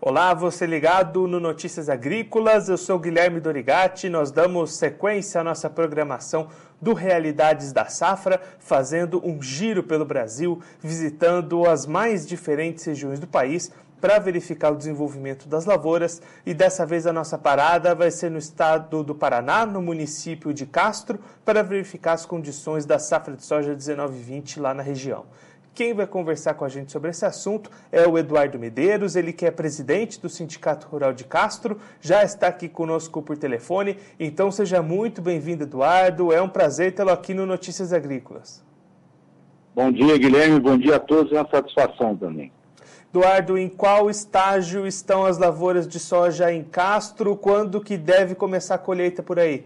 Olá, você ligado no Notícias Agrícolas, eu sou Guilherme Dorigatti, nós damos sequência à nossa programação do Realidades da Safra, fazendo um giro pelo Brasil, visitando as mais diferentes regiões do país para verificar o desenvolvimento das lavouras, e dessa vez a nossa parada vai ser no estado do Paraná, no município de Castro, para verificar as condições da safra de soja 19/20 lá na região. Quem vai conversar com a gente sobre esse assunto é o Eduardo Medeiros, ele que é presidente do Sindicato Rural de Castro, já está aqui conosco por telefone, então seja muito bem-vindo, Eduardo, é um prazer tê-lo aqui no Notícias Agrícolas. Bom dia, Guilherme, bom dia a todos, é uma satisfação também. Eduardo, em qual estágio estão as lavouras de soja em Castro, quando que deve começar a colheita por aí?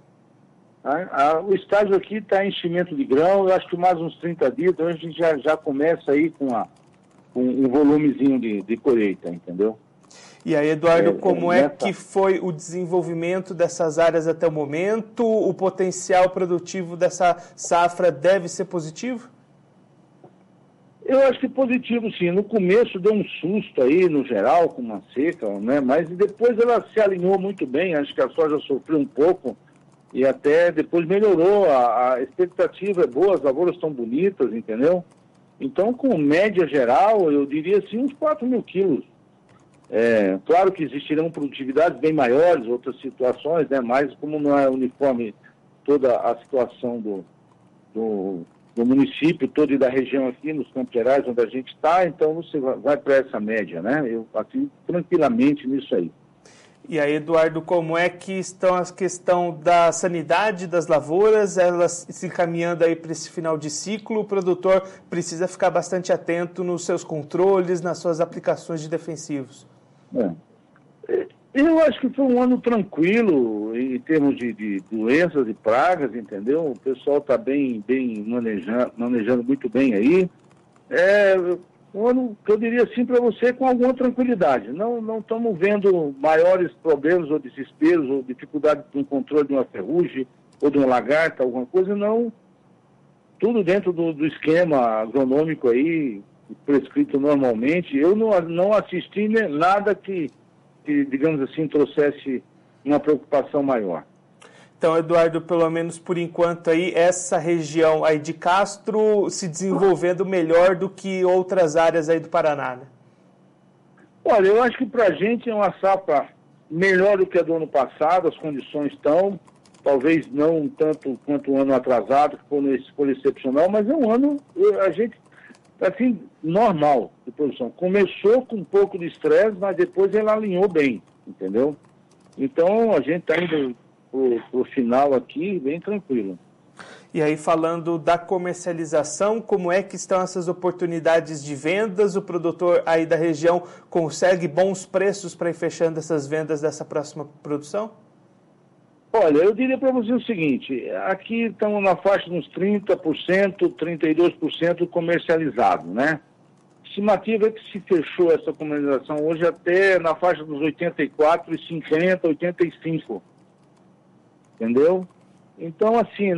O estágio aqui está em enchimento de grão, eu acho que mais uns 30 dias, então a gente já começa aí com um volumezinho de colheita, entendeu? E aí, Eduardo, como é que foi o desenvolvimento dessas áreas até o momento? O potencial produtivo dessa safra deve ser positivo? Eu acho que positivo, sim. No começo deu um susto aí, no geral, com uma seca, né? Mas depois ela se alinhou muito bem, acho que a soja sofreu um pouco, e até depois melhorou, a expectativa é boa, as lavouras estão bonitas, entendeu? Então, com média geral, eu diria assim, uns 4 mil quilos. Claro que existirão produtividades bem maiores, outras situações, né? Mas como não é uniforme toda a situação do município todo e da região aqui, nos Campos Gerais, onde a gente está, então você vai para essa média, né? Eu acredito tranquilamente nisso aí. E aí, Eduardo, como é que estão a questão da sanidade das lavouras, elas se encaminhando aí para esse final de ciclo? O produtor precisa ficar bastante atento nos seus controles, nas suas aplicações de defensivos. Eu acho que foi um ano tranquilo em termos de doenças e pragas, entendeu? O pessoal está bem manejando muito bem aí. Um ano que eu diria assim para você com alguma tranquilidade. Não estamos vendo maiores problemas ou desesperos ou dificuldade no controle de uma ferrugem ou de uma lagarta, alguma coisa, não. Tudo dentro do esquema agronômico aí, prescrito normalmente. Eu não assisti nada que, digamos assim, trouxesse uma preocupação maior. Então, Eduardo, pelo menos por enquanto aí, essa região aí de Castro se desenvolvendo melhor do que outras áreas aí do Paraná, né? Olha, eu acho que para a gente é uma safra melhor do que a do ano passado, as condições estão, talvez não tanto quanto o ano atrasado, que foi excepcional, mas é um ano, a gente, assim, normal de produção. Começou com um pouco de estresse, mas depois ela alinhou bem, entendeu? Então, a gente está indo pro final aqui, bem tranquilo. E aí, falando da comercialização, como é que estão essas oportunidades de vendas? O produtor aí da região consegue bons preços para ir fechando essas vendas dessa próxima produção? Olha, eu diria para você o seguinte, aqui estamos na faixa de uns 30%, 32% comercializado, né? Estimativa é que se fechou essa comercialização hoje até na faixa dos 84,50, 85%. Entendeu? Então, assim,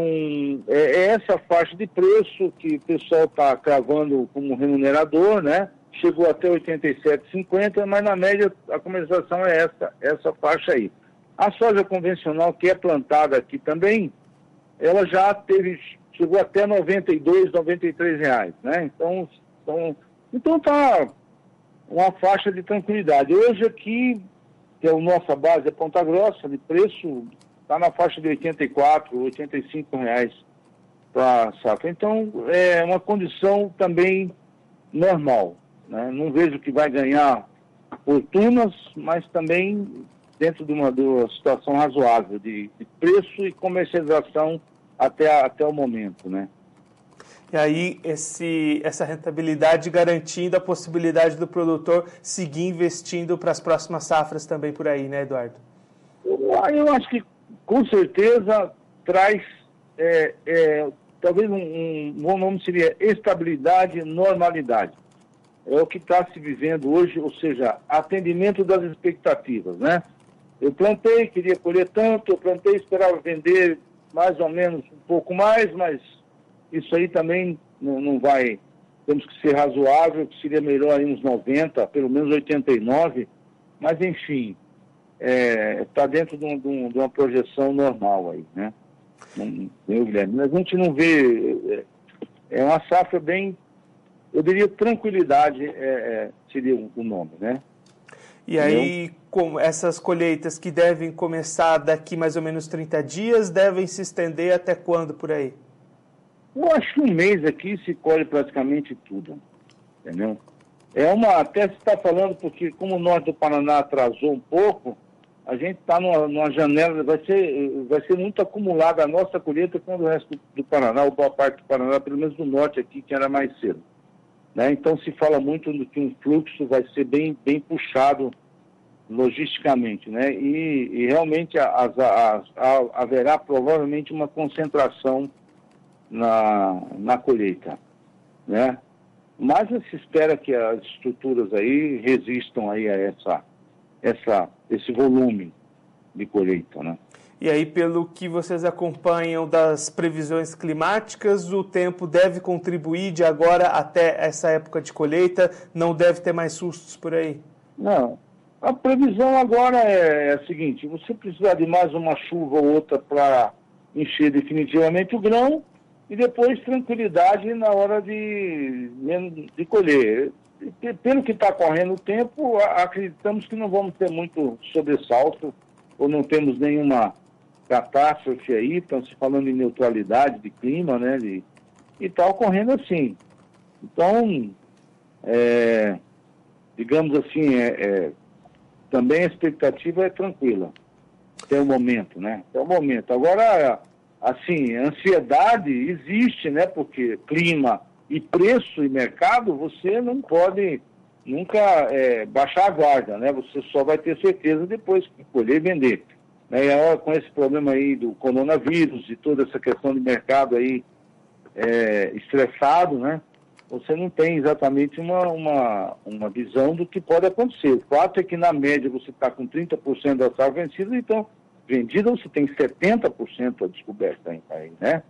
é essa faixa de preço que o pessoal está cravando como remunerador, né? Chegou até 87,50, mas na média a comercialização é essa faixa aí. A soja convencional, que é plantada aqui também, ela já chegou até 92, 93 reais, né? Então tá uma faixa de tranquilidade. Hoje aqui, que é a nossa base, é Ponta Grossa, de preço está na faixa de 84, 85 reais para safra. Então, é uma condição também normal, né? Não vejo que vai ganhar fortunas, mas também dentro de uma situação razoável de preço e comercialização até o momento, né? E aí, essa rentabilidade garantindo a possibilidade do produtor seguir investindo para as próximas safras também por aí, né, Eduardo? Eu acho que com certeza traz, talvez um bom nome seria estabilidade e normalidade. É o que está se vivendo hoje, ou seja, atendimento das expectativas, né? Eu plantei, queria colher tanto, eu plantei, esperava vender mais ou menos um pouco mais, mas isso aí também não vai temos que ser razoável, que seria melhor aí uns 90, pelo menos 89, mas enfim, está dentro de uma projeção normal aí, né? Guilherme, a gente não vê, é uma safra bem, eu diria tranquilidade seria o nome, né? E aí, com essas colheitas que devem começar daqui mais ou menos 30 dias, devem se estender até quando por aí? Eu acho que um mês aqui se colhe praticamente tudo, entendeu? Até se está falando, porque como o norte do Paraná atrasou um pouco, a gente está numa janela, vai ser muito acumulada a nossa colheita quando o resto do Paraná, ou boa parte do Paraná, pelo menos do norte aqui, que era mais cedo. Né? Então se fala muito que um fluxo vai ser bem puxado logisticamente, né? E realmente haverá provavelmente uma concentração na colheita, né? Mas se espera que as estruturas aí resistam aí a esse volume de colheita, né? E aí, pelo que vocês acompanham das previsões climáticas, o tempo deve contribuir de agora até essa época de colheita? Não deve ter mais sustos por aí? Não. A previsão agora é a seguinte: você precisar de mais uma chuva ou outra para encher definitivamente o grão e depois tranquilidade na hora de colher. Pelo que está correndo o tempo, acreditamos que não vamos ter muito sobressalto ou não temos nenhuma catástrofe aí. Estão se falando em neutralidade de clima, né? E está ocorrendo assim. Então, digamos assim, também a expectativa é tranquila. Até o momento, né? Até o momento. Agora, assim, a ansiedade existe, né? Porque clima e preço e mercado, você não pode nunca baixar a guarda, né? Você só vai ter certeza depois que colher e vender. Né? E agora, com esse problema aí do coronavírus e toda essa questão de mercado aí estressado, né? Você não tem exatamente uma visão do que pode acontecer. O fato é que, na média, você está com 30% da safra vencida, então, vendida, você tem 70% a descoberta aí, né?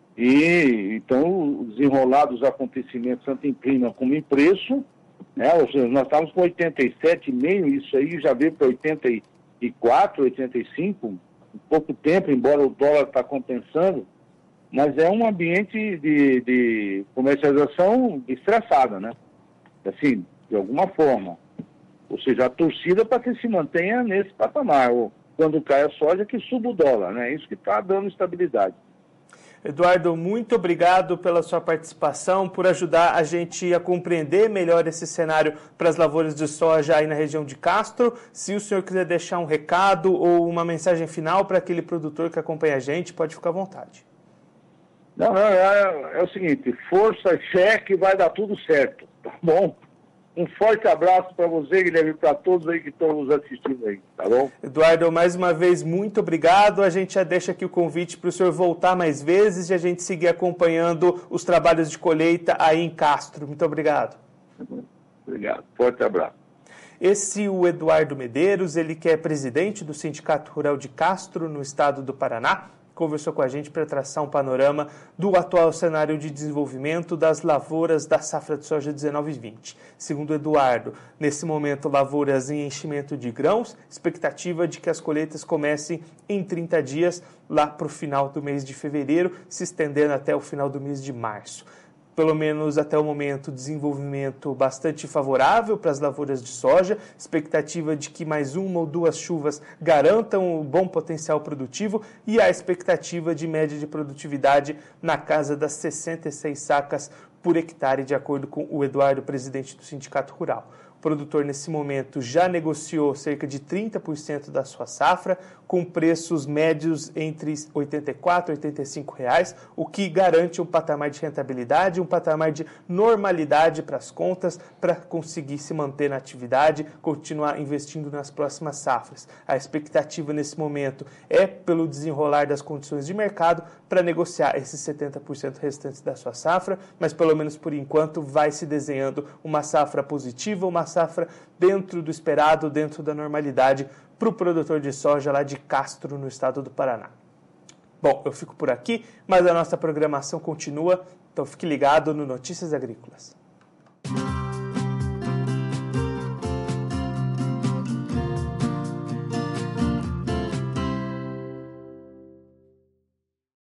E, então, os desenrolados acontecimentos, tanto em clima como em preço, né? Ou seja, nós estávamos com 87,5, isso aí já veio para 84, 85, em pouco tempo, embora o dólar está compensando, mas é um ambiente de comercialização estressada, né? Assim, de alguma forma. Ou seja, a torcida para que se mantenha nesse patamar. Ou quando cai a soja, que suba o dólar, né? Isso que está dando estabilidade. Eduardo, muito obrigado pela sua participação, por ajudar a gente a compreender melhor esse cenário para as lavouras de soja aí na região de Castro. Se o senhor quiser deixar um recado ou uma mensagem final para aquele produtor que acompanha a gente, pode ficar à vontade. Não, é o seguinte, força, cheque, vai dar tudo certo, tá bom? Um forte abraço para você, Guilherme, e para todos aí que estão nos assistindo aí, tá bom? Eduardo, mais uma vez, muito obrigado. A gente já deixa aqui o convite para o senhor voltar mais vezes e a gente seguir acompanhando os trabalhos de colheita aí em Castro. Muito obrigado. Obrigado, forte abraço. Esse o Eduardo Medeiros, ele que é presidente do Sindicato Rural de Castro, no estado do Paraná, conversou com a gente para traçar um panorama do atual cenário de desenvolvimento das lavouras da safra de soja 19/20. Segundo Eduardo, nesse momento, lavouras em enchimento de grãos, expectativa de que as colheitas comecem em 30 dias, lá para o final do mês de fevereiro, se estendendo até o final do mês de março. Pelo menos até o momento, desenvolvimento bastante favorável para as lavouras de soja, expectativa de que mais uma ou duas chuvas garantam um bom potencial produtivo e a expectativa de média de produtividade na casa das 66 sacas por hectare, de acordo com o Eduardo, presidente do Sindicato Rural. O produtor, nesse momento, já negociou cerca de 30% da sua safra, com preços médios entre R$ 84 e R$ 85, o que garante um patamar de rentabilidade, um patamar de normalidade para as contas, para conseguir se manter na atividade, continuar investindo nas próximas safras. A expectativa, nesse momento, é pelo desenrolar das condições de mercado para negociar esses 70% restantes da sua safra, mas pelo menos por enquanto vai se desenhando uma safra positiva, uma safra dentro do esperado, dentro da normalidade para o produtor de soja lá de Castro, no estado do Paraná. Bom, eu fico por aqui, mas a nossa programação continua, então fique ligado no Notícias Agrícolas.